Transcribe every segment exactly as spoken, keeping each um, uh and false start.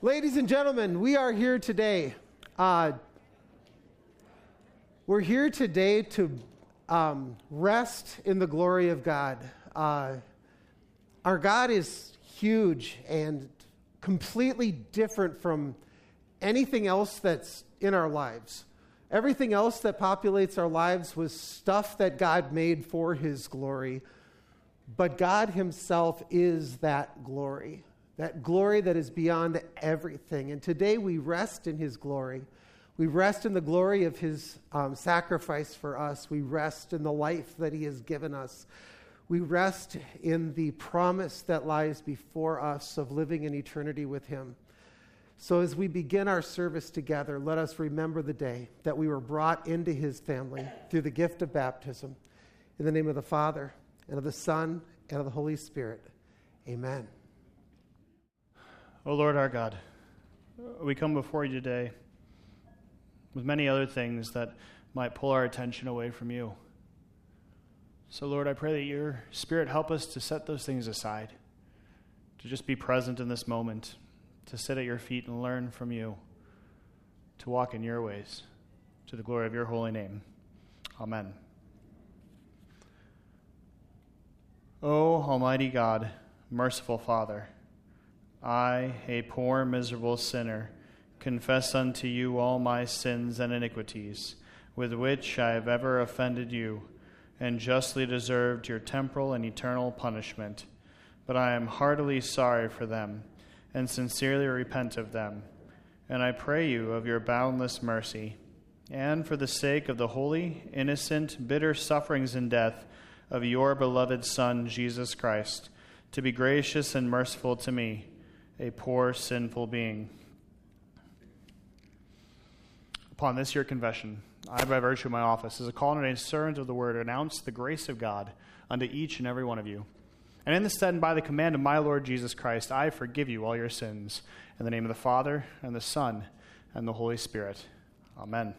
Ladies and gentlemen, we are here today. Uh, we're here today to um, rest in the glory of God. Uh, our God is huge and completely different from anything else that's in our lives. Everything else that populates our lives was stuff that God made for his glory. But God himself is that glory. That glory that is beyond everything. And today we rest in his glory. We rest in the glory of his um, sacrifice for us. We rest in the life that he has given us. We rest in the promise that lies before us of living in eternity with him. So as we begin our service together, let us remember the day that we were brought into his family through the gift of baptism. In the name of the Father, and of the Son, and of the Holy Spirit. Amen. O Lord our God, we come before you today with many other things that might pull our attention away from you. So Lord, I pray that your Spirit help us to set those things aside, to just be present in this moment, to sit at your feet and learn from you, to walk in your ways, to the glory of your holy name. Amen. O Almighty God, merciful Father, I, a poor, miserable sinner, confess unto you all my sins and iniquities, with which I have ever offended you, and justly deserved your temporal and eternal punishment. But I am heartily sorry for them, and sincerely repent of them. And I pray you of your boundless mercy, and for the sake of the holy, innocent, bitter sufferings and death of your beloved Son, Jesus Christ, to be gracious and merciful to me, a poor, sinful being. Upon this your confession, I, by virtue of my office, as a called and ordained servant of the word, announce the grace of God unto each and every one of you. And in the stead and by the command of my Lord Jesus Christ, I forgive you all your sins. In the name of the Father, and the Son, and the Holy Spirit. Amen.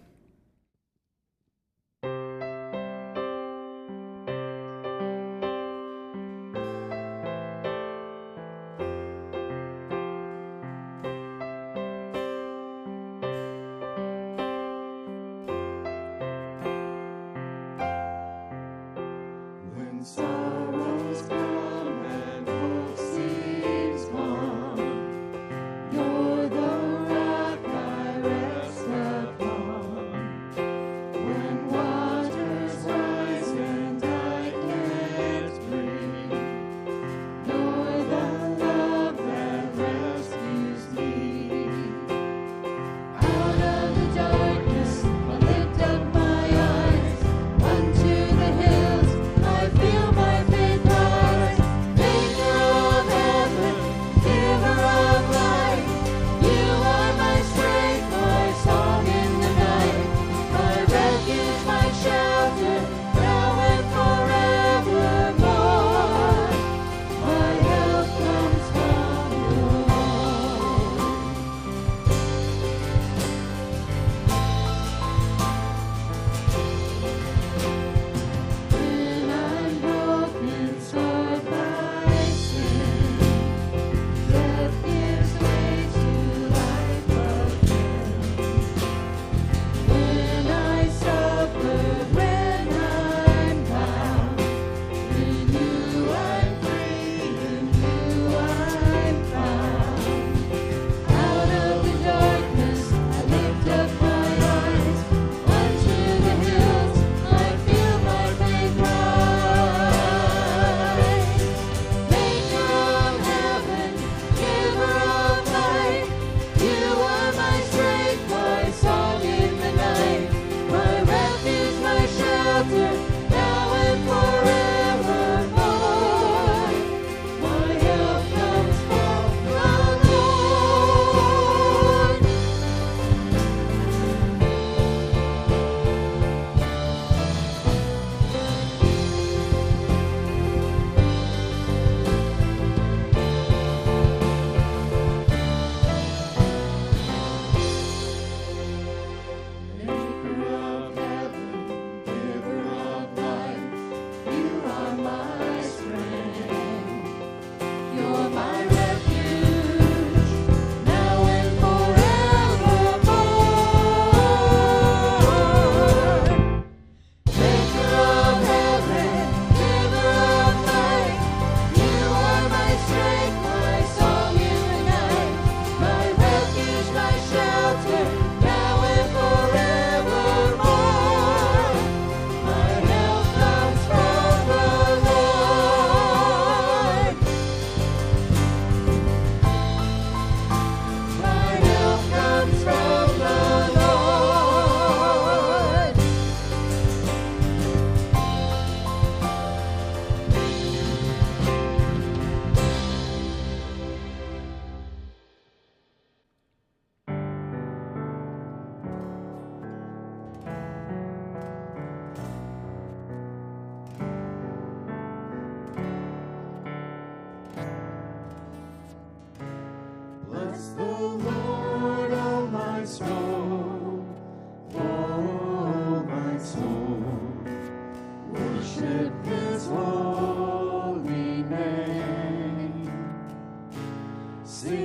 You're the rock I rest upon.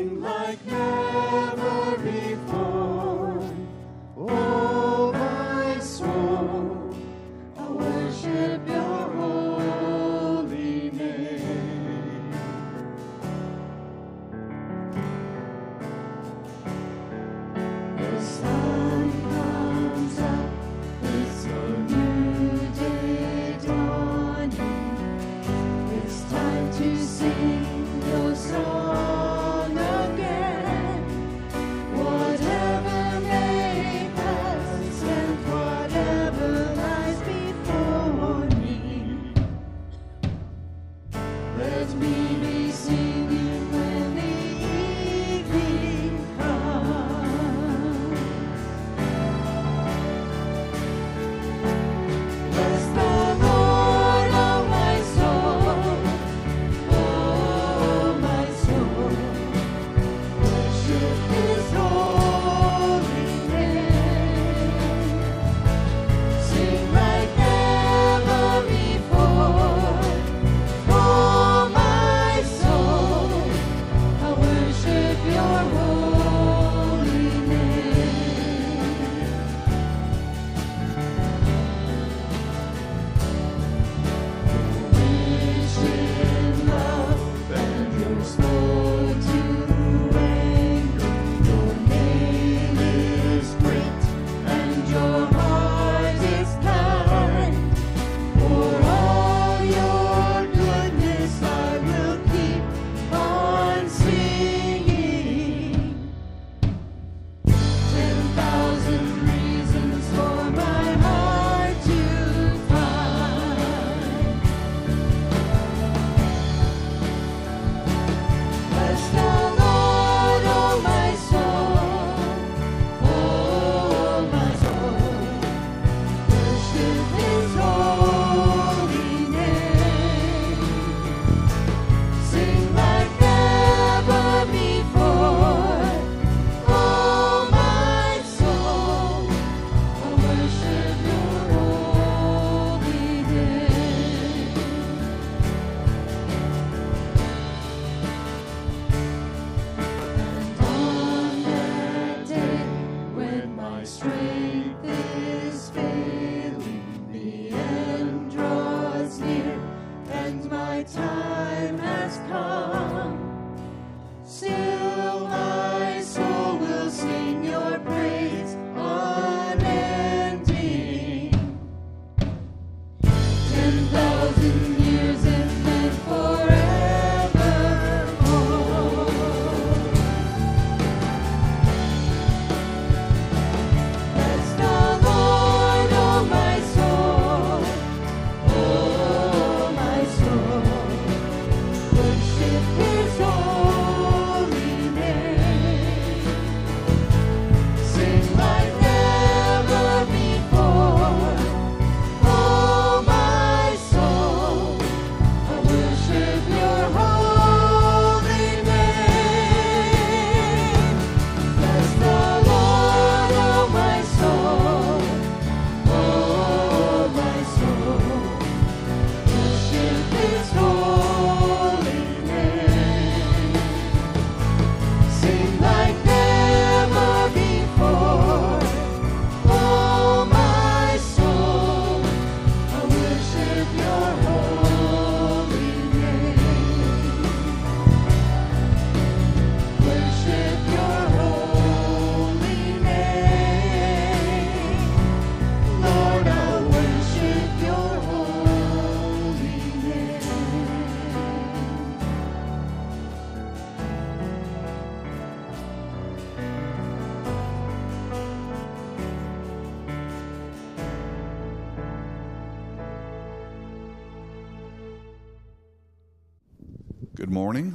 Good morning.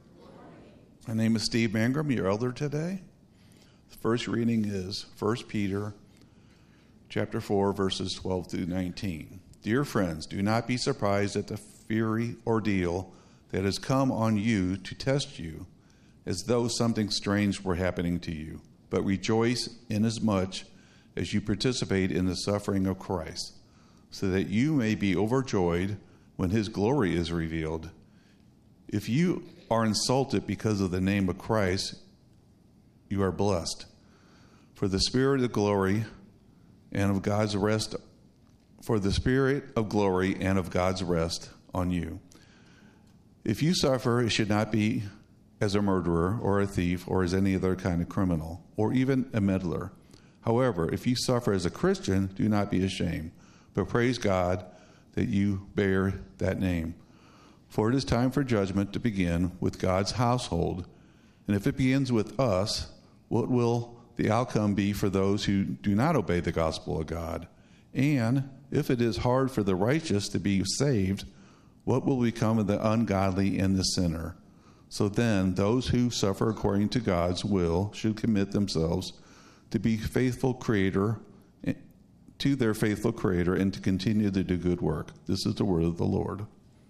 My name is Steve Mangrum, your elder today. The first reading is First Peter chapter four, verses twelve through nineteen. Dear friends, do not be surprised at the fiery ordeal that has come on you to test you, as though something strange were happening to you. But rejoice inasmuch as you participate in the suffering of Christ, so that you may be overjoyed when his glory is revealed. If you are insulted because of the name of Christ, you are blessed. For the Spirit of glory and of God's rest, for the Spirit of glory and of God's rest on you. If you suffer, it should not be as a murderer or a thief or as any other kind of criminal or even a meddler. However, if you suffer as a Christian, do not be ashamed, but praise God that you bear that name. For it is time for judgment to begin with God's household. And if it begins with us, what will the outcome be for those who do not obey the gospel of God? And if it is hard for the righteous to be saved, what will become of the ungodly and the sinner? So then, those who suffer according to God's will should commit themselves to be faithful creator, to their faithful creator, and to continue to do good work. This is the word of the Lord.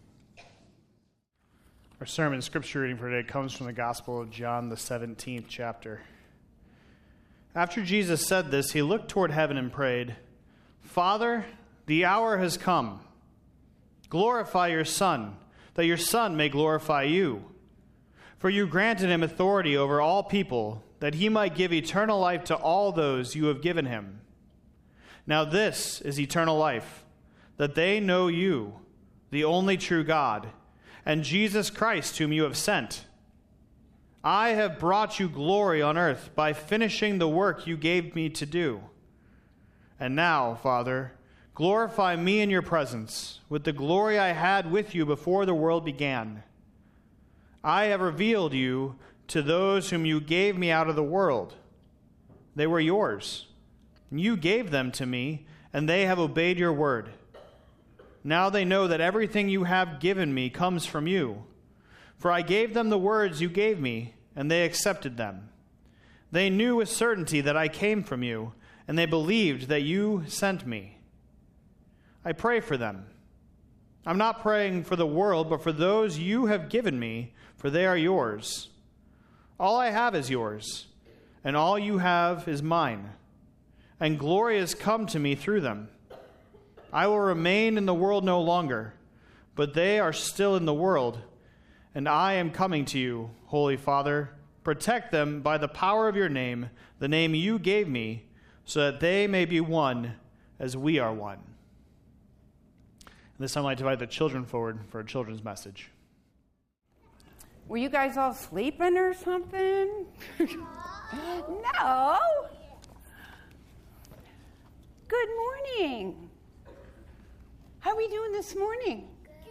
Our sermon scripture reading for today comes from the Gospel of John, the seventeenth chapter. After Jesus said this, he looked toward heaven and prayed, "Father, the hour has come. Glorify your Son, that your Son may glorify you. For you granted him authority over all people, that he might give eternal life to all those you have given him. Now this is eternal life, that they know you, the only true God, and Jesus Christ whom you have sent. I have brought you glory on earth by finishing the work you gave me to do. And now, Father, glorify me in your presence with the glory I had with you before the world began. I have revealed you to those whom you gave me out of the world. They were yours. You gave them to me, and they have obeyed your word. Now they know that everything you have given me comes from you. For I gave them the words you gave me, and they accepted them. They knew with certainty that I came from you, and they believed that you sent me. I pray for them. I'm not praying for the world, but for those you have given me, for they are yours. All I have is yours, and all you have is mine, and glory has come to me through them. I will remain in the world no longer, but they are still in the world, and I am coming to you, Holy Father. Protect them by the power of your name, the name you gave me, so that they may be one as we are one." And this time I'd like to invite the children forward for a children's message. Were you guys all sleeping or something? No. Good morning. How are we doing this morning?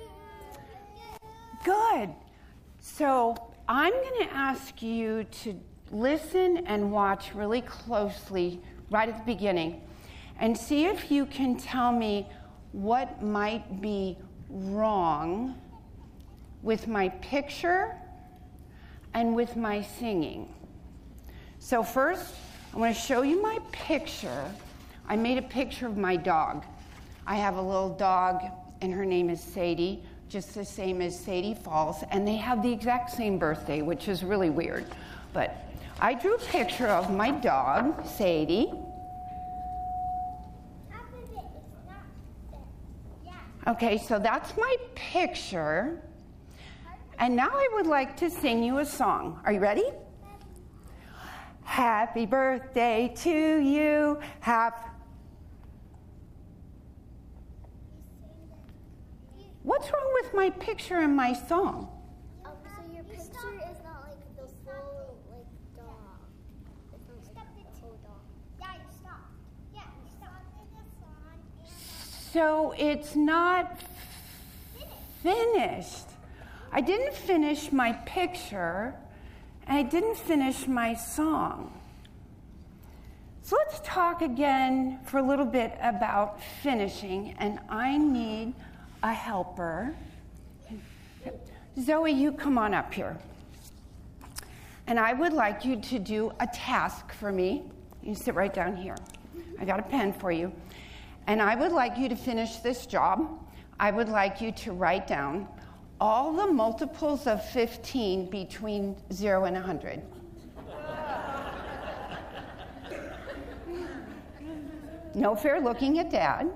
Good. So I'm going to ask you to listen and watch really closely right at the beginning and see if you can tell me what might be wrong with my picture and with my singing. So first, I want to show you my picture. I made a picture of my dog. I have a little dog, and her name is Sadie, just the same as Sadie Falls, and they have the exact same birthday, which is really weird. But I drew a picture of my dog, Sadie. Okay, so that's my picture. And now I would like to sing you a song. Are you ready? Happy birthday to you. Happy. What's wrong with my picture and my song? Oh, so your picture is not like the full like dog. It's not like the whole dog. Yeah, you stop. Yeah, you stop in the song. So it's not finished. I didn't finish my picture, and I didn't finish my song. So let's talk again for a little bit about finishing, and I need a helper. Zoe, you come on up here. And I would like you to do a task for me. You sit right down here. I got a pen for you. And I would like you to finish this job. I would like you to write down all the multiples of fifteen between zero and one hundred. No fair looking at Dad.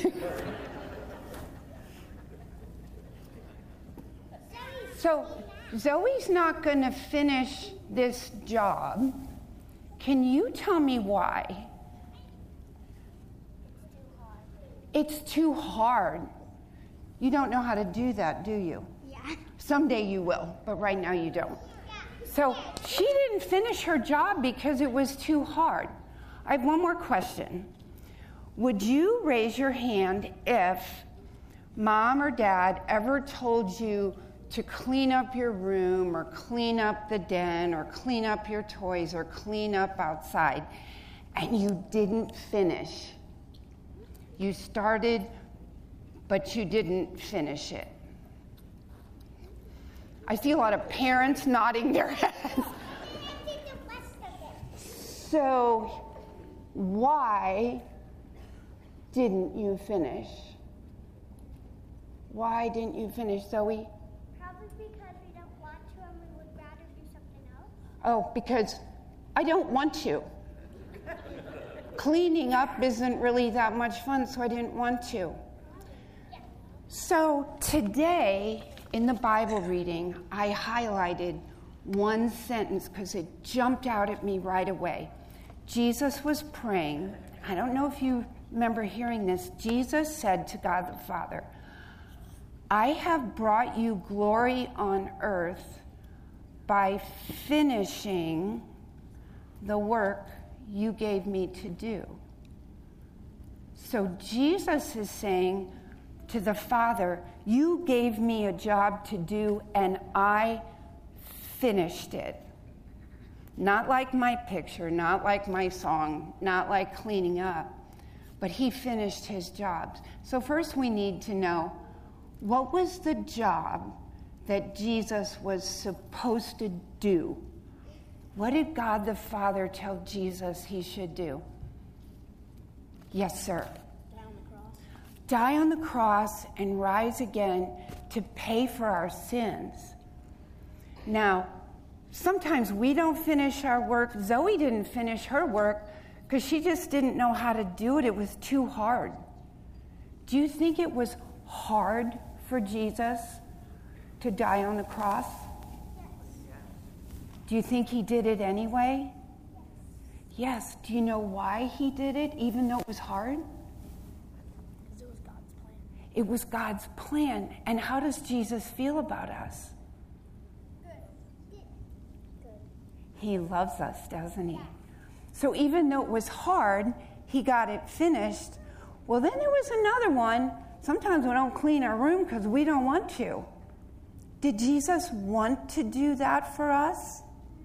So Zoe's not going to finish this job. Can you tell me why? It's too hard. You don't know how to do that, do you? Yeah. Someday you will, but right now you don't. So she didn't finish her job because it was too hard. I have one more question. Would you raise your hand if mom or dad ever told you to clean up your room or clean up the den or clean up your toys or clean up outside and you didn't finish? You started, but you didn't finish it. I see a lot of parents nodding their heads. So, why didn't you finish? Why didn't you finish, Zoe? Probably because we don't want to and we would rather do something else. Oh, because I don't want to. Cleaning up isn't really that much fun, so I didn't want to. So today, in the Bible reading, I highlighted one sentence because it jumped out at me right away. Jesus was praying. I don't know if you remember hearing this. Jesus said to God the Father, I have brought you glory on earth by finishing the work you gave me to do. So Jesus is saying to the Father, you gave me a job to do and I finished it. Not like my picture, not like my song, not like cleaning up, but he finished his jobs. So first we need to know, what was the job that Jesus was supposed to do? What did God the Father tell Jesus he should do? Yes, sir. Die on the cross. Die on the cross and rise again to pay for our sins. Now, sometimes we don't finish our work. Zoe didn't finish her work because she just didn't know how to do it. It was too hard. Do you think it was hard for Jesus to die on the cross? Do you think he did it anyway? Yes. Do you know why he did it, even though it was hard? Because it was God's plan. It was God's plan. And how does Jesus feel about us? Good. Good. He loves us, doesn't he? So even though it was hard, he got it finished. Well, then there was another one. Sometimes we don't clean our room because we don't want to. Did Jesus want to do that for us?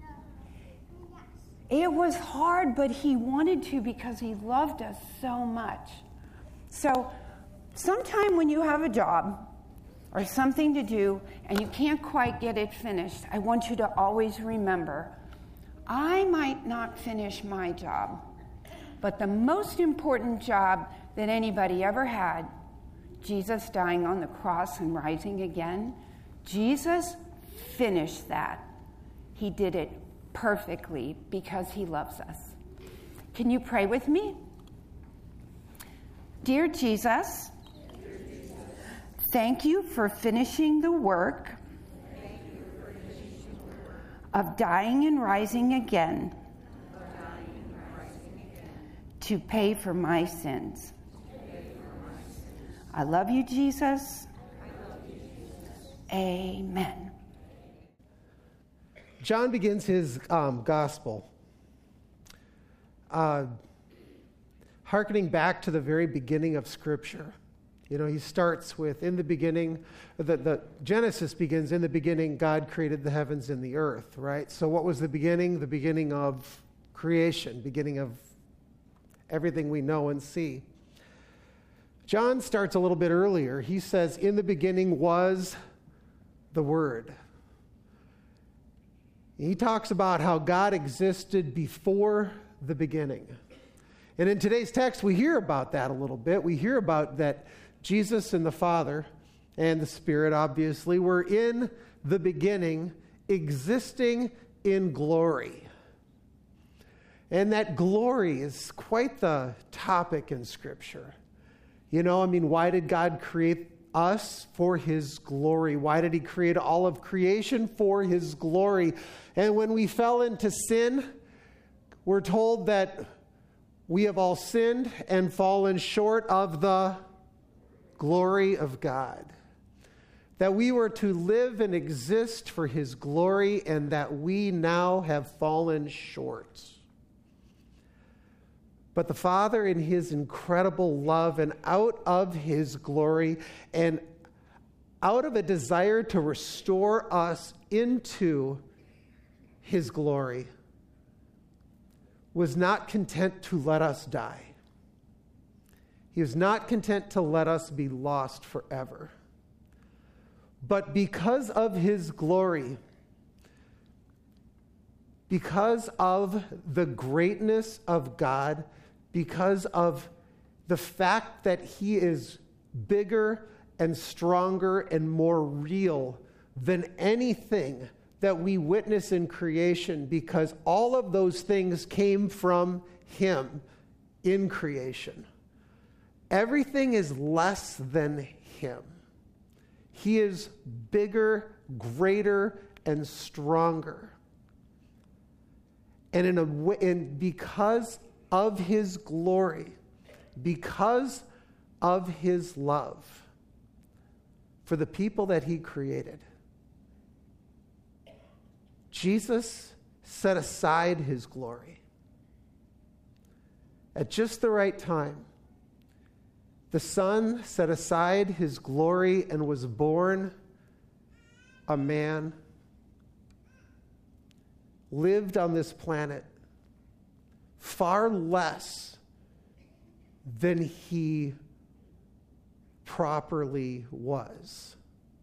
It was hard, but he wanted to because he loved us so much. So sometime when you have a job or something to do and you can't quite get it finished, I want you to always remember, I might not finish my job, but the most important job that anybody ever had, Jesus dying on the cross and rising again, Jesus finished that. He did it perfectly because he loves us. Can you pray with me? Dear Jesus, thank you for finishing the work of dying and rising again to pay for my sins. I love you, Jesus. Amen. John begins his um, gospel, uh, hearkening back to the very beginning of Scripture. You know, he starts with, in the beginning, the, the Genesis begins, in the beginning, God created the heavens and the earth, right? So what was the beginning? The beginning of creation, beginning of everything we know and see. John starts a little bit earlier. He says, in the beginning was the Word. He talks about how God existed before the beginning. And in today's text, we hear about that a little bit. We hear about that Jesus and the Father and the Spirit, obviously, were in the beginning, existing in glory. And that glory is quite the topic in Scripture. You know, I mean, why did God create us for his glory. Why did he create all of creation? For his glory. And when we fell into sin, we're told that we have all sinned and fallen short of the glory of God. That we were to live and exist for his glory, and that we now have fallen short. But the Father, in his incredible love and out of his glory and out of a desire to restore us into his glory, was not content to let us die. He was not content to let us be lost forever. But because of his glory, because of the greatness of God, because of the fact that he is bigger and stronger and more real than anything that we witness in creation, because all of those things came from him in creation. Everything is less than him. He is bigger, greater, and stronger. And in a way, and because of his glory, because of his love for the people that he created, Jesus set aside his glory. At just the right time, the Son set aside his glory and was born a man, lived on this planet far less than he properly was.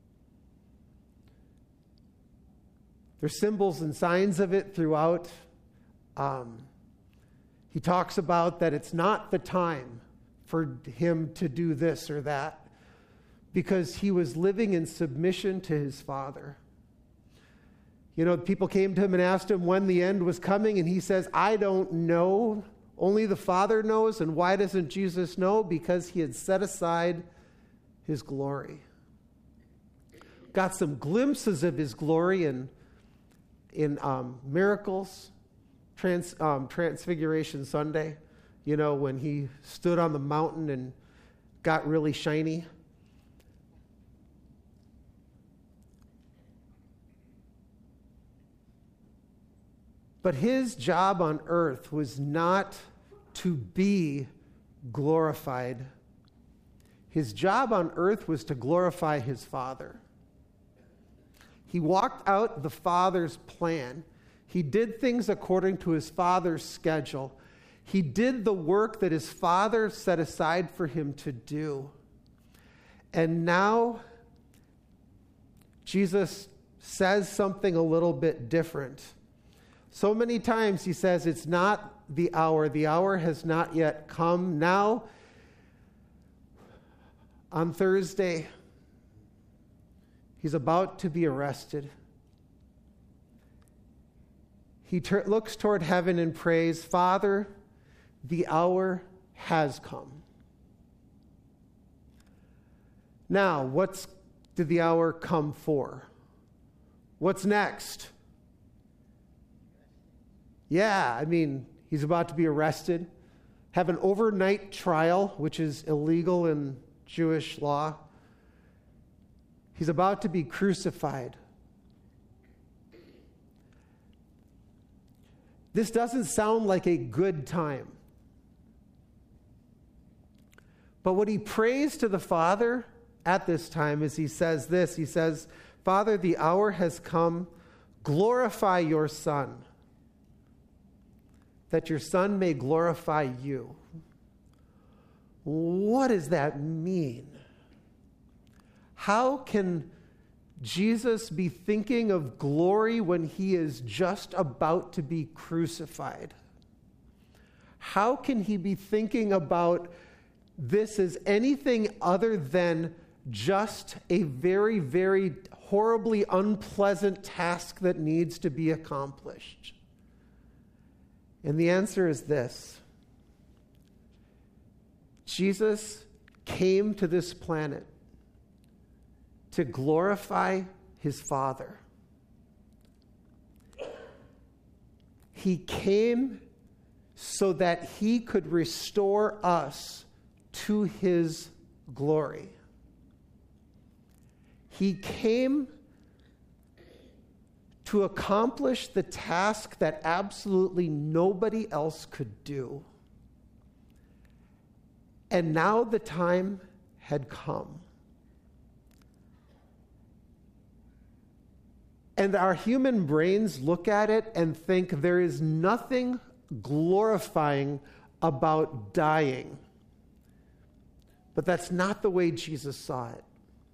There's symbols and signs of it throughout. Um, he talks about that it's not the time for him to do this or that, because he was living in submission to his Father. You know, people came to him and asked him when the end was coming, and he says, I don't know. Only the Father knows. And why doesn't Jesus know? Because he had set aside his glory. Got some glimpses of his glory in, in um, miracles, trans, um, Transfiguration Sunday, you know, when he stood on the mountain and got really shiny. But his job on earth was not to be glorified. His job on earth was to glorify his Father. He walked out the Father's plan. He did things according to his Father's schedule. He did the work that his Father set aside for him to do. And now Jesus says something a little bit different. So many times he says, it's not the hour. The hour has not yet come. Now, on Thursday, he's about to be arrested. He ter- looks toward heaven and prays, Father, the hour has come. Now, what's did the hour come for? What's next? Yeah, I mean, he's about to be arrested, have an overnight trial, which is illegal in Jewish law. He's about to be crucified. This doesn't sound like a good time. But what he prays to the Father at this time is he says this. He says, Father, the hour has come. Glorify your Son, that your Son may glorify you. What does that mean? How can Jesus be thinking of glory when he is just about to be crucified? How can he be thinking about this as anything other than just a very, very horribly unpleasant task that needs to be accomplished? And the answer is this. Jesus came to this planet to glorify his Father. He came so that he could restore us to his glory. He came to accomplish the task that absolutely nobody else could do. And now the time had come. And our human brains look at it and think there is nothing glorifying about dying. But that's not the way Jesus saw it.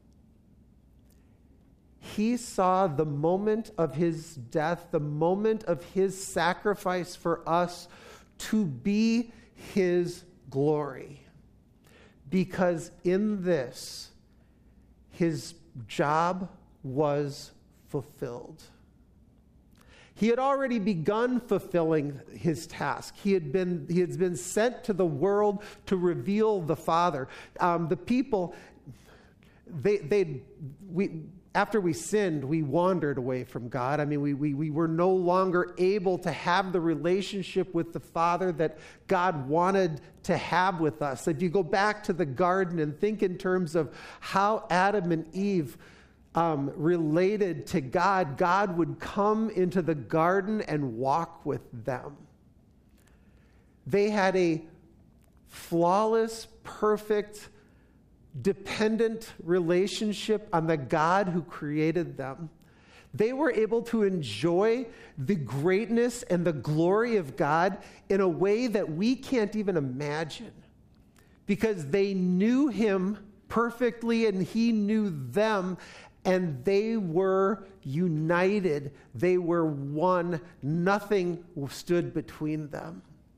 He saw the moment of his death, the moment of his sacrifice for us to be his glory. Because in this, his job was fulfilled. He had already begun fulfilling his task. He had been, he had been sent to the world to reveal the Father. Um, the people, they, they, we, after we sinned, we wandered away from God. I mean, we, we, we were no longer able to have the relationship with the Father that God wanted to have with us. If you go back to the garden and think in terms of how Adam and Eve Um, related to God, God would come into the garden and walk with them. They had a flawless, perfect, dependent relationship on the God who created them. They were able to enjoy the greatness and the glory of God in a way that we can't even imagine, because they knew him perfectly and he knew them. And they were united. They were one. Nothing stood between them.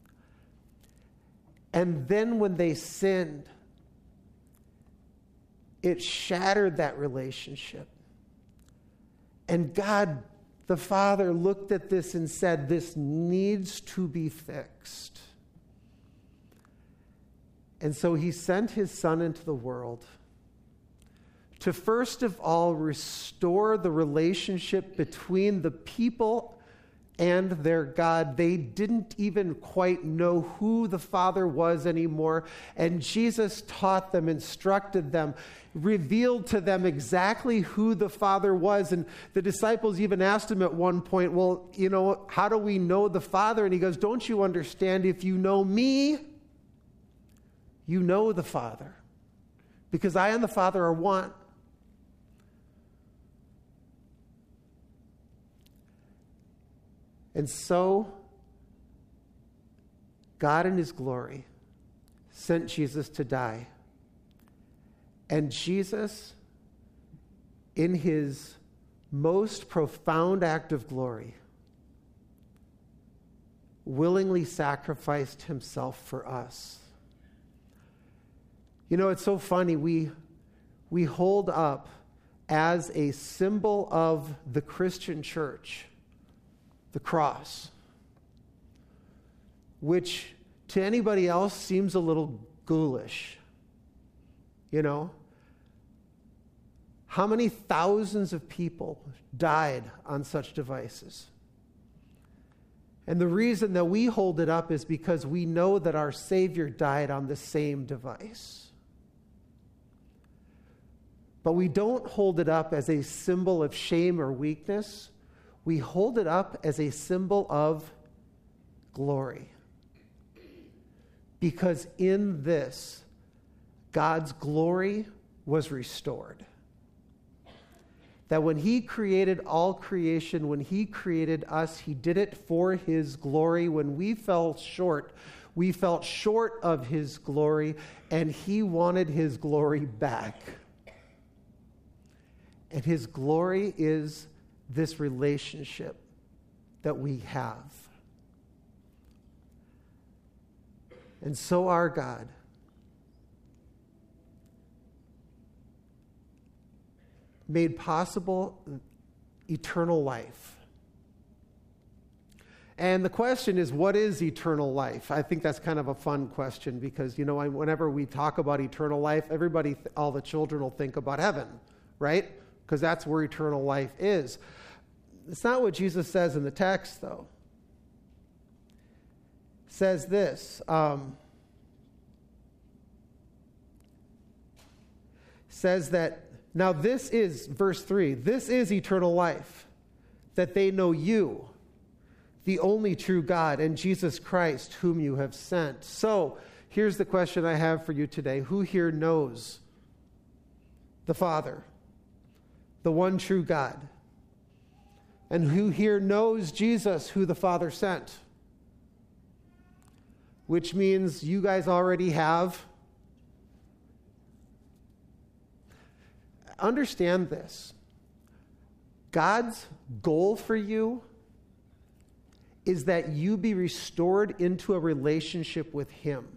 And then when they sinned, it shattered that relationship. And God, the Father, looked at this and said, this needs to be fixed. And so he sent his Son into the world to first of all restore the relationship between the people and their God. They didn't even quite know who the Father was anymore. And Jesus taught them, instructed them, revealed to them exactly who the Father was. And the disciples even asked him at one point, well, you know, how do we know the Father? And he goes, don't you understand? If you know me, you know the Father. Because I and the Father are one. And so, God in his glory sent Jesus to die. And Jesus, in his most profound act of glory, willingly sacrificed himself for us. You know, it's so funny. We, we hold up as a symbol of the Christian church the cross, which to anybody else seems a little ghoulish. You know? How many thousands of people died on such devices? And the reason that we hold it up is because we know that our Savior died on the same device. But we don't hold it up as a symbol of shame or weakness. We hold it up as a symbol of glory. Because in this, God's glory was restored. That when he created all creation, when he created us, he did it for his glory. When we fell short, we felt short of his glory, and he wanted his glory back. And his glory is this relationship that we have. And so our God made possible eternal life. And the question is, what is eternal life? I think that's kind of a fun question because, you know, whenever we talk about eternal life, everybody, all the children will think about heaven, right? Because that's where eternal life is. It's not what Jesus says in the text, though. It says this. Um, says that, now this is, verse three, this is eternal life, that they know you, the only true God, and Jesus Christ, whom you have sent. So, here's the question I have for you today. Who here knows the Father, the one true God? And who here knows Jesus, who the Father sent? Which means you guys already have. Understand this. God's goal for you is that you be restored into a relationship with Him.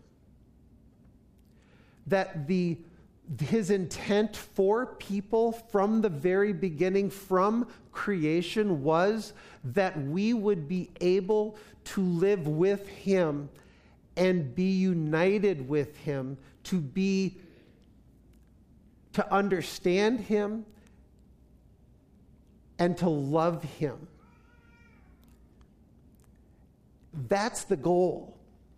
That the His intent for people from the very beginning, from creation, was that we would be able to live with Him and be united with Him, to be, to understand Him and to love Him. That's the goal.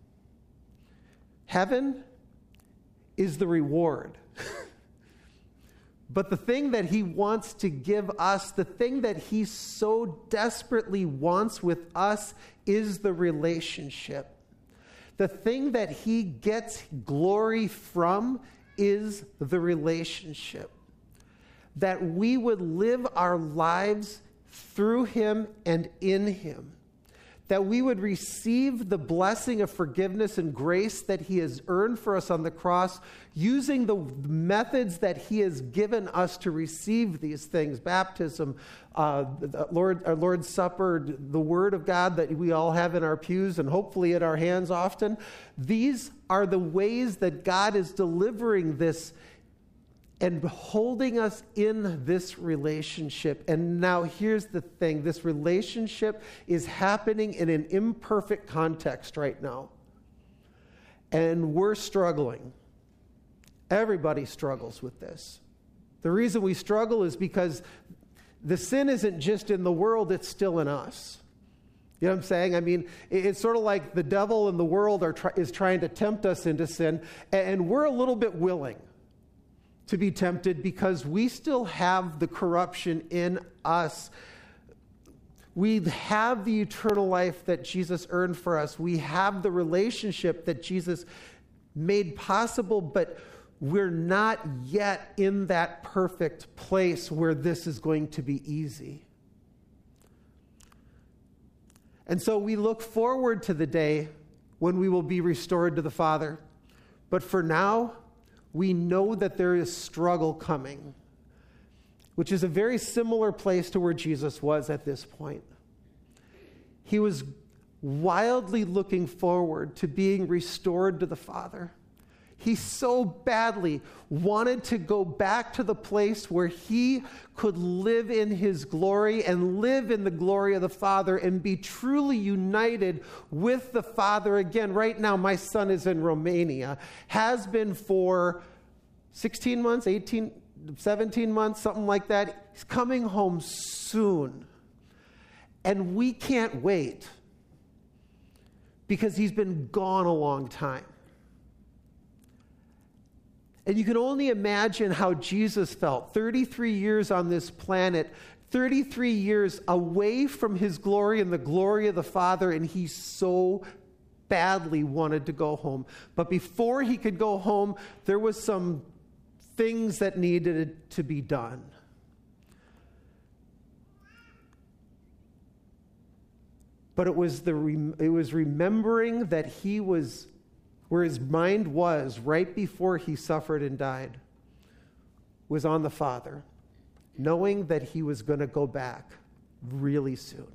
Heaven is the reward. But the thing that He wants to give us, the thing that He so desperately wants with us, is the relationship. The thing that He gets glory from is the relationship. That we would live our lives through Him and in Him. That we would receive the blessing of forgiveness and grace that He has earned for us on the cross, using the methods that He has given us to receive these things. Baptism, uh, the Lord, our Lord's Supper, the Word of God that we all have in our pews and hopefully in our hands often. These are the ways that God is delivering this and holding us in this relationship. And now here's the thing. This relationship is happening in an imperfect context right now. And we're struggling. Everybody struggles with this. The reason we struggle is because the sin isn't just in the world, it's still in us. You know what I'm saying? I mean, it's sort of like the devil and the world are try- is trying to tempt us into sin, and we're a little bit willing to be tempted because we still have the corruption in us. We have the eternal life that Jesus earned for us. We have the relationship that Jesus made possible, but we're not yet in that perfect place where this is going to be easy. And so we look forward to the day when we will be restored to the Father. But for now, we know that there is struggle coming, which is a very similar place to where Jesus was at this point. He was wildly looking forward to being restored to the Father. He so badly wanted to go back to the place where he could live in his glory and live in the glory of the Father and be truly united with the Father again. Right now, my son is in Romania, has been for sixteen months, eighteen, seventeen months, something like that. He's coming home soon. And we can't wait because he's been gone a long time. And you can only imagine how Jesus felt. thirty-three years on this planet, thirty-three years away from his glory and the glory of the Father, and he so badly wanted to go home. But before he could go home, there was some things that needed to be done. But it was the it was remembering that he was where his mind was right before he suffered and died, was on the Father, knowing that he was going to go back really soon.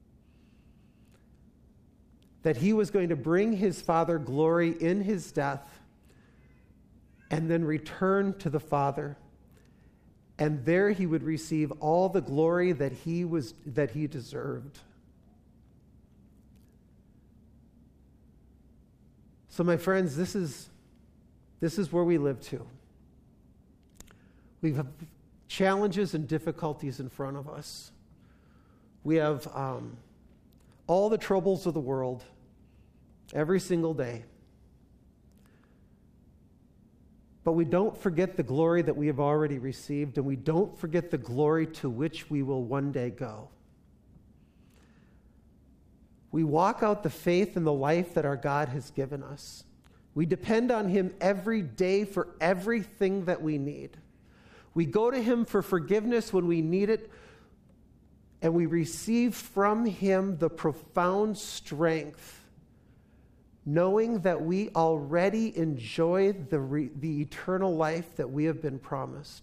That he was going to bring his Father glory in his death and then return to the Father. And there he would receive all the glory that he was that he deserved. So my friends, this is this is where we live to. We've challenges and difficulties in front of us. We have um, all the troubles of the world every single day. But we don't forget the glory that we have already received, and we don't forget the glory to which we will one day go. We walk out the faith and the life that our God has given us. We depend on Him every day for everything that we need. We go to Him for forgiveness when we need it, and we receive from Him the profound strength, knowing that we already enjoy the, re- the eternal life that we have been promised.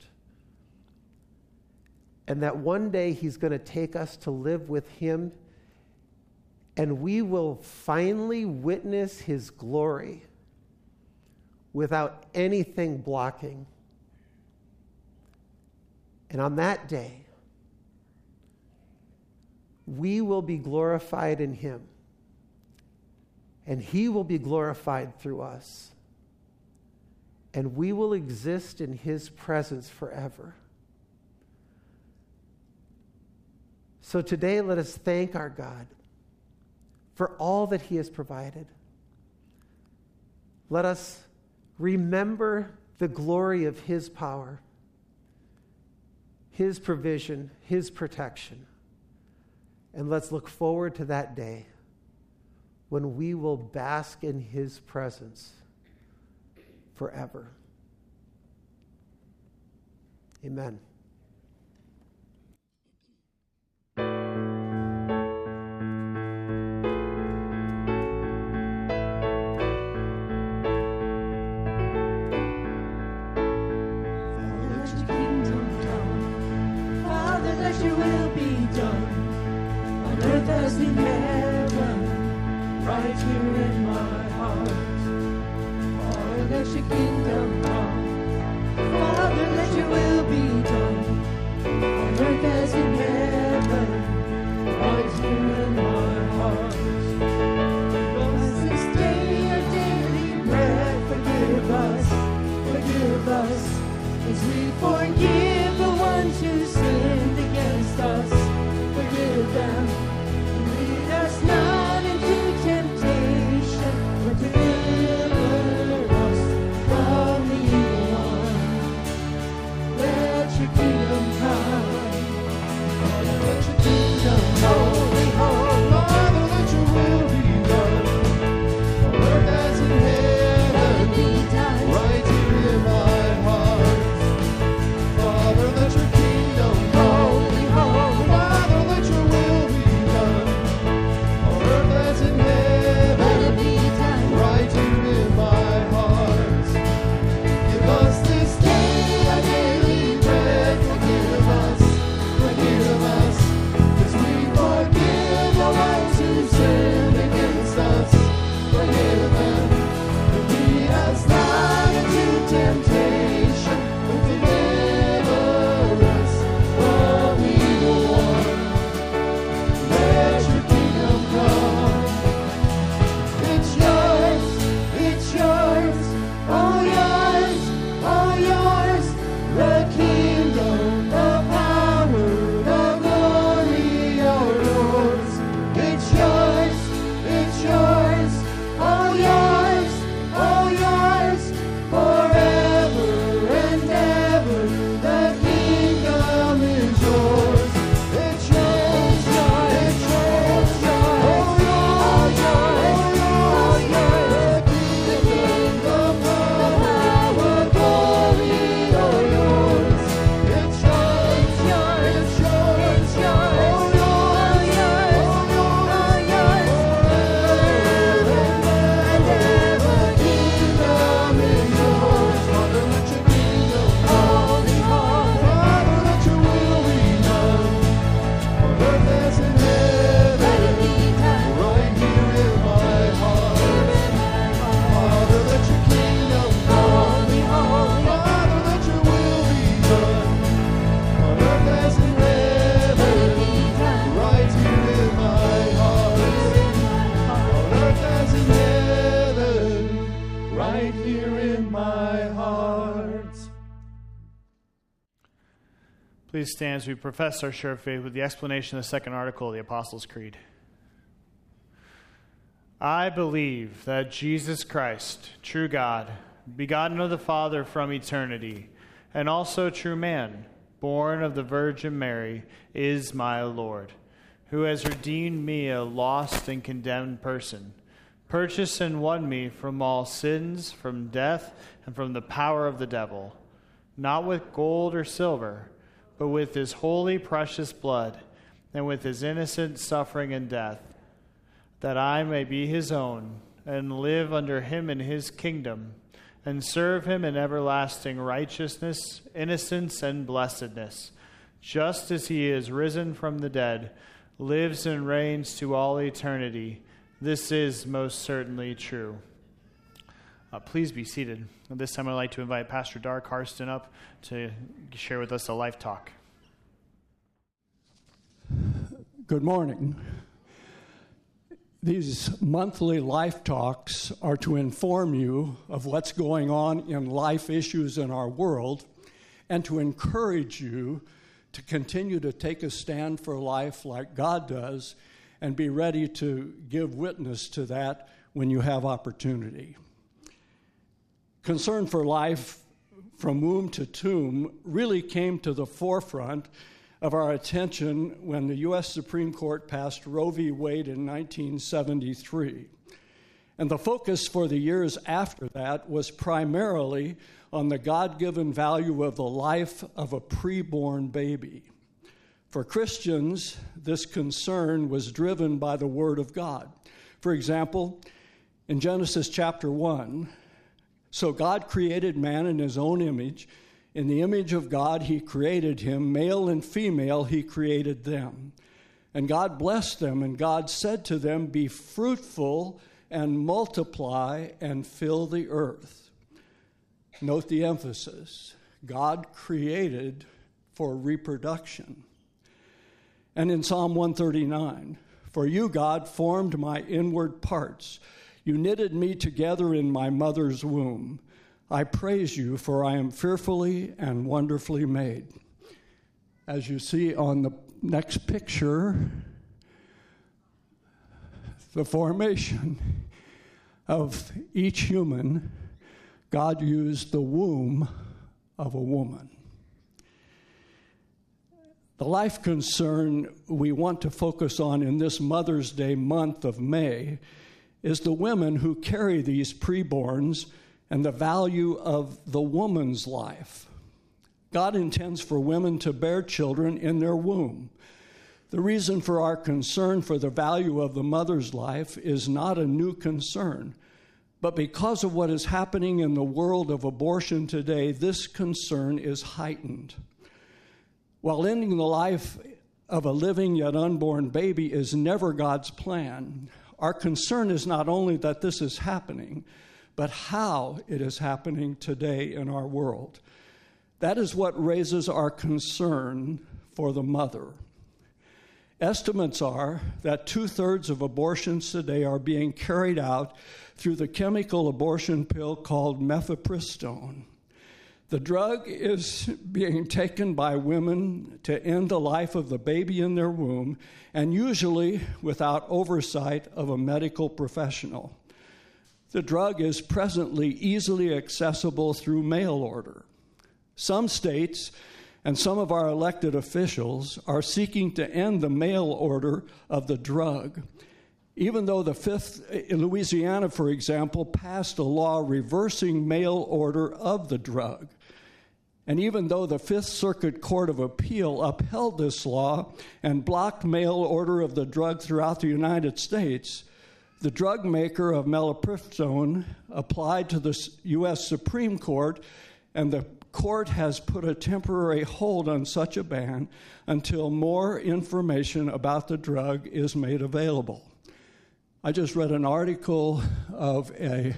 And that one day He's going to take us to live with Him, and we will finally witness His glory without anything blocking. And on that day, we will be glorified in Him. And He will be glorified through us. And we will exist in His presence forever. So today, let us thank our God for all that He has provided. Let us remember the glory of His power, His provision, His protection. And let's look forward to that day when we will bask in His presence forever. Amen. As in heaven, right here in my heart. Father, let your kingdom come. Father, let your will be done. On earth as in heaven, right here in my heart. Give us this day our daily bread. Forgive us, forgive us, as we forgive the ones who sinned against us. Forgive them. Lead us not into temptation, but deliver us from the evil one. Let your kingdom come. Please stand as we profess our sure faith with the explanation of the second article of the Apostles' Creed. I believe that Jesus Christ, true God, begotten of the Father from eternity, and also true man, born of the Virgin Mary, is my Lord, who has redeemed me, a lost and condemned person, purchased and won me from all sins, from death, and from the power of the devil, not with gold or silver, but with his holy precious blood, and with his innocent suffering and death, that I may be his own, and live under him in his kingdom, and serve him in everlasting righteousness, innocence, and blessedness, just as he is risen from the dead, lives and reigns to all eternity. This is most certainly true. Uh, please be seated. At this time, I'd like to invite Pastor Dar Karsten up to share with us a life talk. Good morning. These monthly life talks are to inform you of what's going on in life issues in our world and to encourage you to continue to take a stand for life like God does and be ready to give witness to that when you have opportunity. Concern for life from womb to tomb really came to the forefront of our attention when the U S Supreme Court passed Roe v. Wade in nineteen seventy-three. And the focus for the years after that was primarily on the God-given value of the life of a preborn baby. For Christians, this concern was driven by the Word of God. For example, in Genesis chapter one, so God created man in his own image. In the image of God, he created him. Male and female, he created them. And God blessed them, and God said to them, be fruitful and multiply and fill the earth. Note the emphasis. God created for reproduction. And in Psalm one thirty-nine, for you, God, formed my inward parts. You knitted me together in my mother's womb. I praise you, for I am fearfully and wonderfully made. As you see on the next picture, the formation of each human, God used the womb of a woman. The life concern we want to focus on in this Mother's Day month of May is the women who carry these preborns and the value of the woman's life. God intends for women to bear children in their womb. The reason for our concern for the value of the mother's life is not a new concern, but because of what is happening in the world of abortion today, this concern is heightened. While ending the life of a living yet unborn baby is never God's plan, our concern is not only that this is happening, but how it is happening today in our world. That is what raises our concern for the mother. Estimates are that two-thirds of abortions today are being carried out through the chemical abortion pill called mifepristone. The drug is being taken by women to end the life of the baby in their womb, and usually without oversight of a medical professional. The drug is presently easily accessible through mail order. Some states and some of our elected officials are seeking to end the mail order of the drug, even though the fifth, Louisiana, for example, passed a law reversing mail order of the drug. And even though the Fifth Circuit Court of Appeal upheld this law and blocked mail order of the drug throughout the United States, the drug maker of mifepristone applied to the U S Supreme Court, and the court has put a temporary hold on such a ban until more information about the drug is made available. I just read an article of a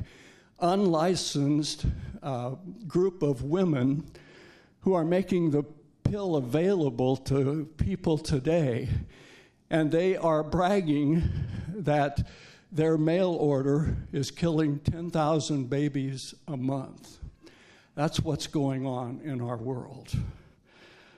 unlicensed uh, group of women who are making the pill available to people today, and they are bragging that their mail order is killing ten thousand babies a month. That's what's going on in our world.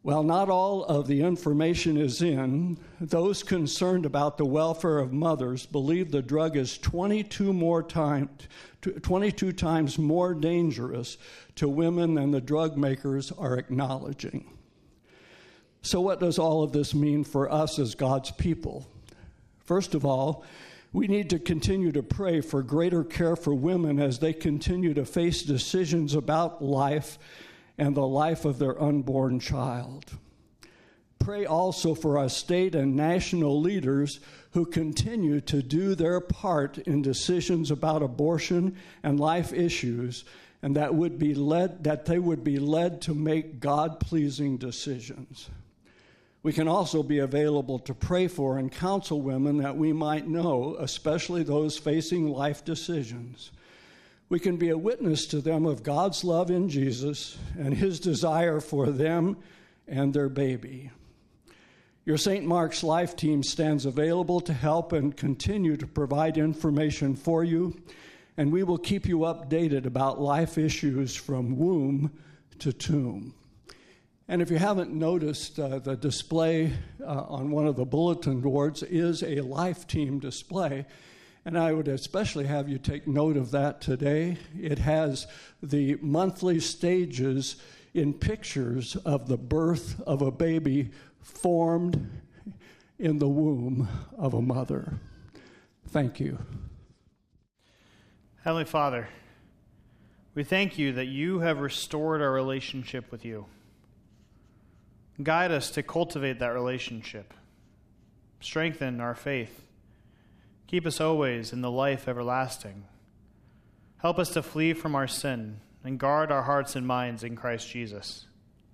While not all of the information is in, those concerned about the welfare of mothers believe the drug is twenty-two more time, twenty-two times more dangerous to women than the drug makers are acknowledging. So what does all of this mean for us as God's people? First of all, we need to continue to pray for greater care for women as they continue to face decisions about life and the life of their unborn child. Pray also for our state and national leaders who continue to do their part in decisions about abortion and life issues, and that would be led that they would be led to make God-pleasing decisions. We can also be available to pray for and counsel women that we might know, especially those facing life decisions. We can be a witness to them of God's love in Jesus and his desire for them and their baby. Your Saint Mark's Life team stands available to help and continue to provide information for you, and we will keep you updated about life issues from womb to tomb. And if you haven't noticed, uh, the display uh, on one of the bulletin boards is a Life team display. And I would especially have you take note of that today. It has the monthly stages in pictures of the birth of a baby formed in the womb of a mother. Thank you. Heavenly Father, we thank you that you have restored our relationship with you. Guide us to cultivate that relationship. Strengthen our faith. Keep us always in the life everlasting. Help us to flee from our sin and guard our hearts and minds in Christ Jesus.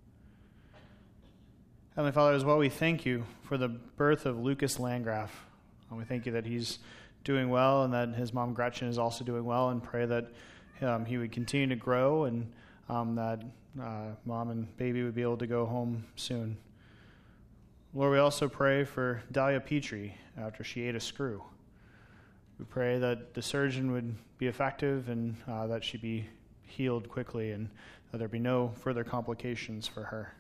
Heavenly Father, as well, we thank you for the birth of Lucas Landgraf. And we thank you that he's doing well and that his mom Gretchen is also doing well, and pray that um, he would continue to grow and um, that uh, mom and baby would be able to go home soon. Lord, we also pray for Dahlia Petrie after she ate a screw. We pray that the surgeon would be effective and uh, that she be healed quickly and that there be no further complications for her.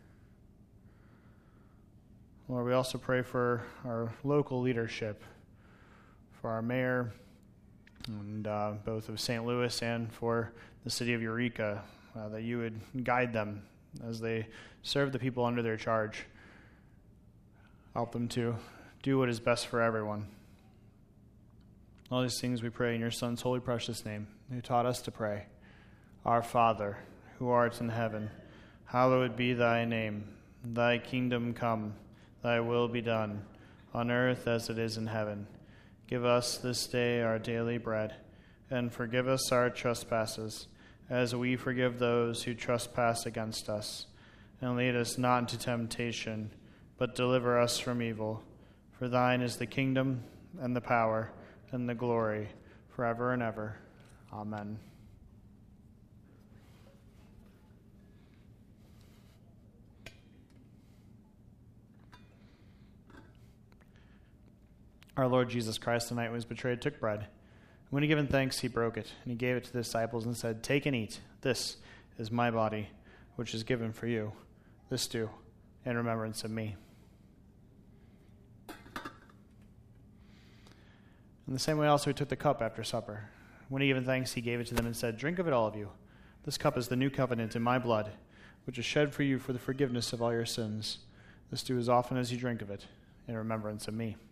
Lord, we also pray for our local leadership, for our mayor, and uh, both of Saint Louis and for the city of Eureka, uh, that you would guide them as they serve the people under their charge. Help them to do what is best for everyone. All these things we pray in your Son's holy precious name, who taught us to pray. Our Father, who art in heaven, hallowed be thy name. Thy kingdom come, thy will be done, on earth as it is in heaven. Give us this day our daily bread, and forgive us our trespasses, as we forgive those who trespass against us. And lead us not into temptation, but deliver us from evil. For thine is the kingdom, and the power, and the glory, forever and ever. Amen. Our Lord Jesus Christ, the night when he was betrayed, took bread. When he had given thanks, he broke it, and he gave it to the disciples and said, "Take and eat. This is my body, which is given for you. This do in remembrance of me." In the same way also he took the cup after supper. When he had given thanks, he gave it to them and said, "Drink of it, all of you. This cup is the new covenant in my blood, which is shed for you for the forgiveness of all your sins. This do as often as you drink of it in remembrance of me."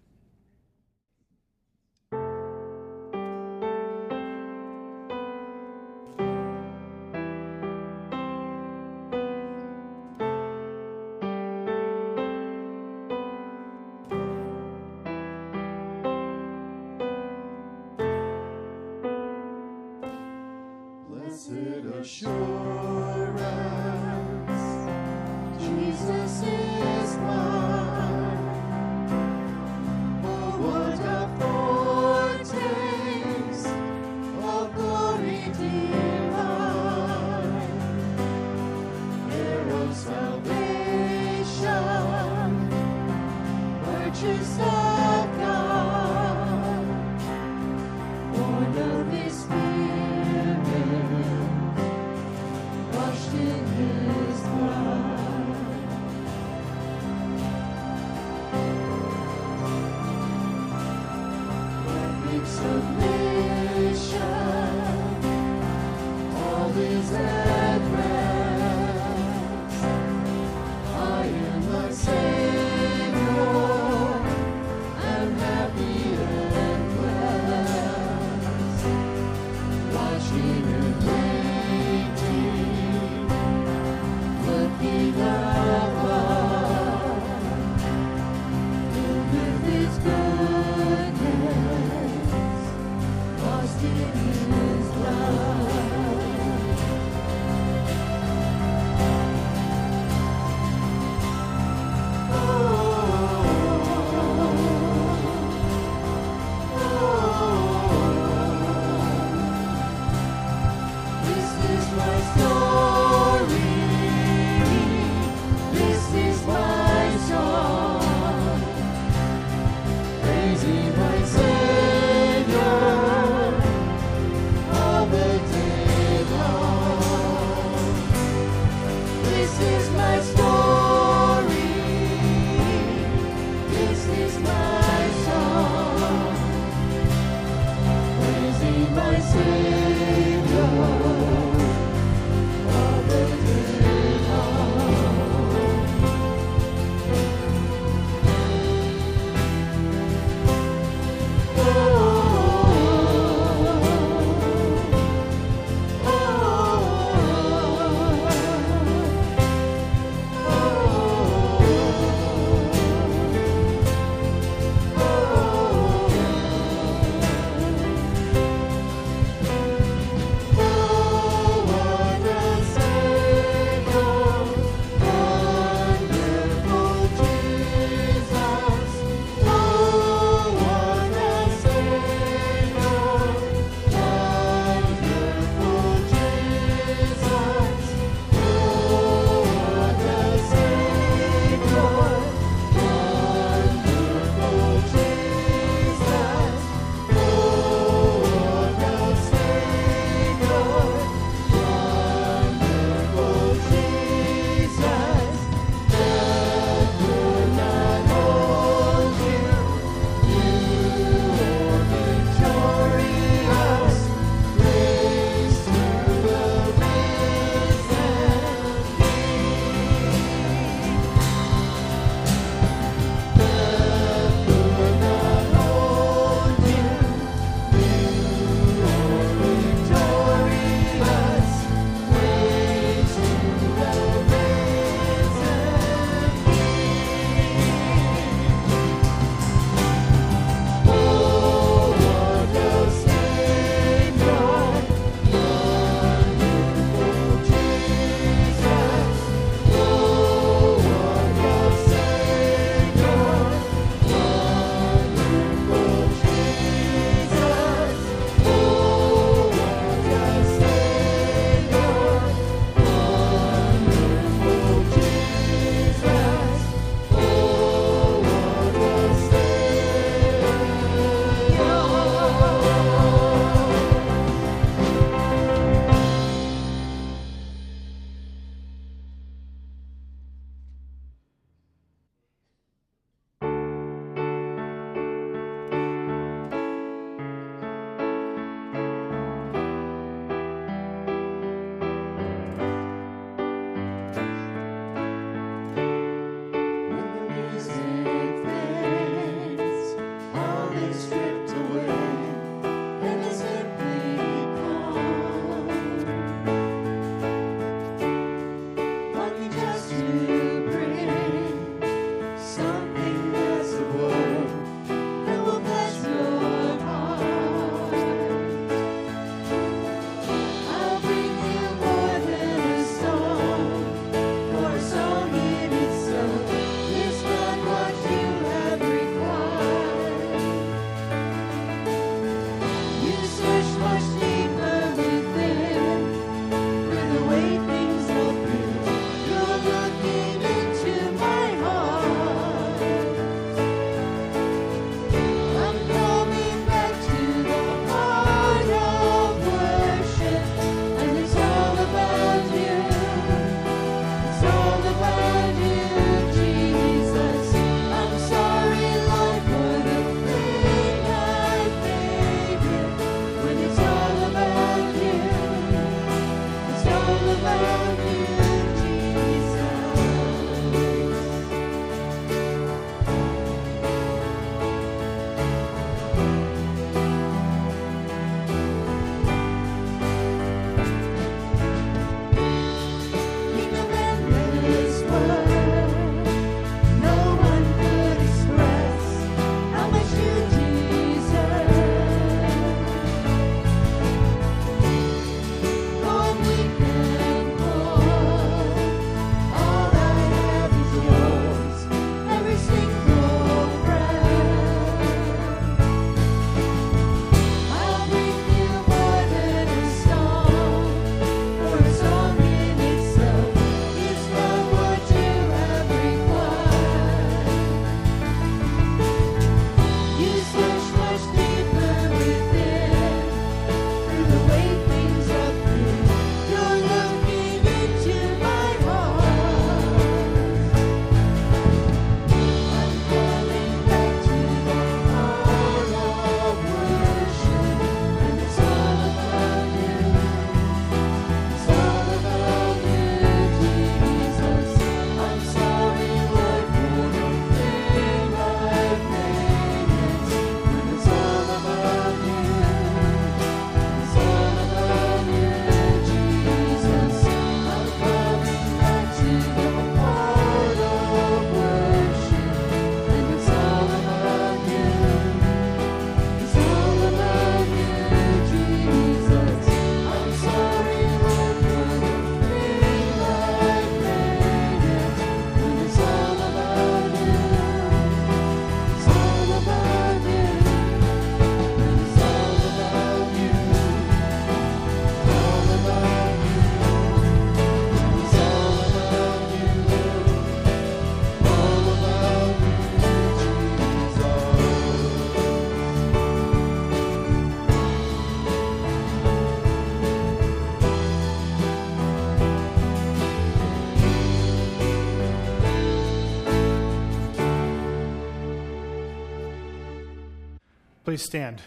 Please stand.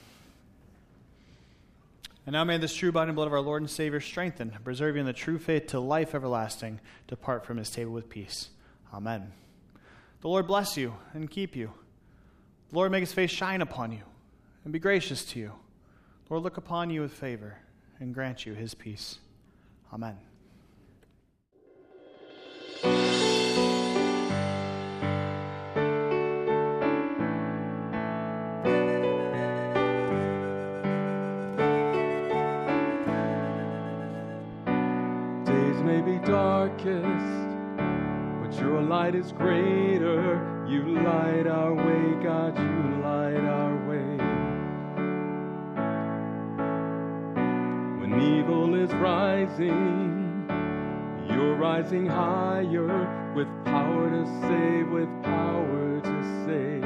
And now may this true body and blood of our Lord and Savior strengthen, preserve you in the true faith to life everlasting. Depart from his table with peace. Amen. The Lord bless you and keep you. The Lord make his face shine upon you and be gracious to you. The Lord look upon you with favor and grant you his peace. Amen. May be darkest, but your light is greater. You light our way, God, you light our way. When evil is rising, you're rising higher, with power to save, with power to save.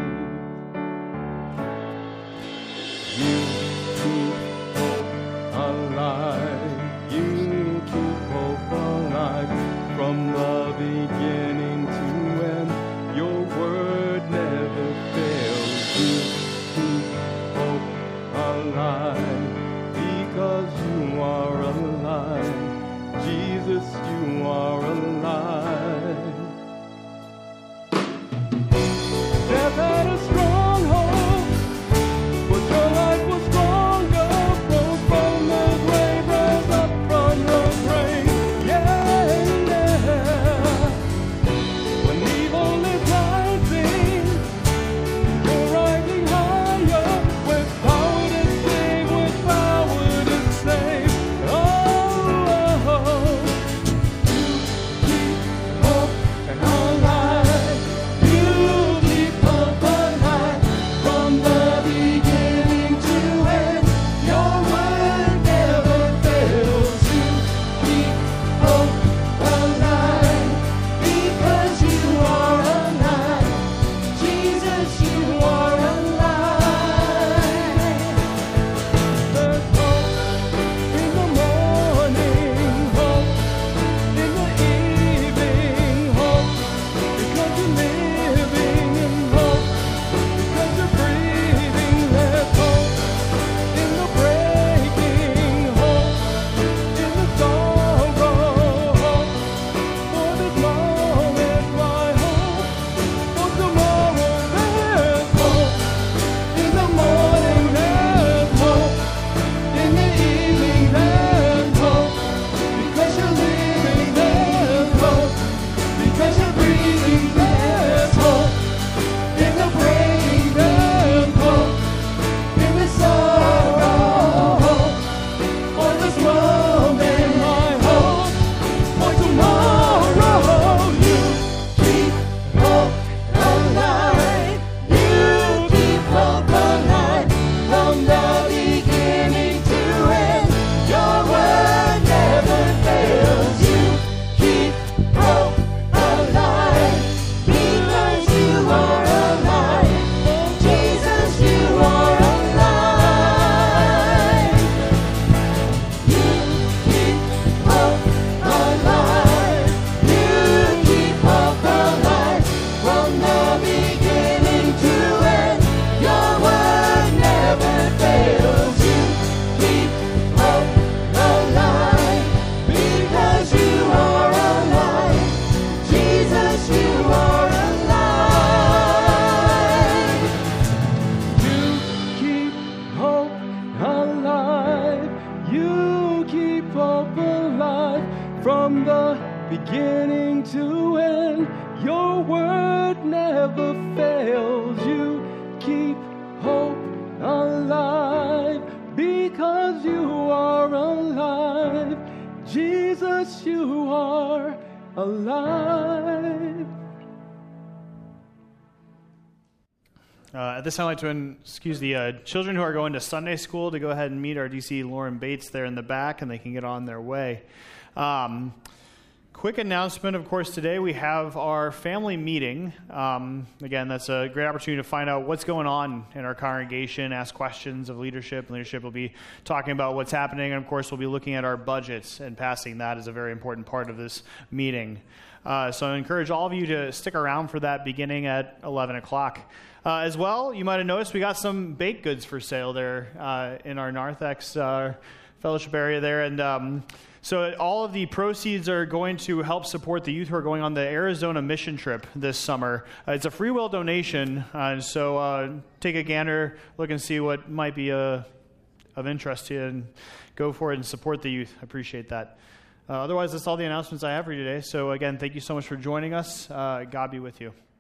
You keep hope alive, you keep hope alive, from the beginning to end. Your word never fails. You keep hope alive, because you are alive. Jesus, you are alive. Death had a stronghold, but your life was stronger. Rose from the grave, rose up from the grave. Uh, at this time, I'd like to excuse the uh, children who are going to Sunday school to go ahead and meet our D C Lauren Bates there in the back, and they can get on their way. Um, Quick announcement, of course, today we have our family meeting. Um, again, that's a great opportunity to find out what's going on in our congregation, ask questions of leadership. Leadership will be talking about what's happening, and of course, we'll be looking at our budgets and passing that as a very important part of this meeting. Uh, so I encourage all of you to stick around for that beginning at eleven o'clock. Uh, as well, you might have noticed we got some baked goods for sale there uh, in our Narthex uh, fellowship area there, and um, so all of the proceeds are going to help support the youth who are going on the Arizona mission trip this summer. Uh, it's a free will donation, uh, so uh, take a gander, look and see what might be uh, of interest to you, and go for it and support the youth. I appreciate that. Uh, otherwise, that's all the announcements I have for you today. So again, thank you so much for joining us. Uh, God be with you.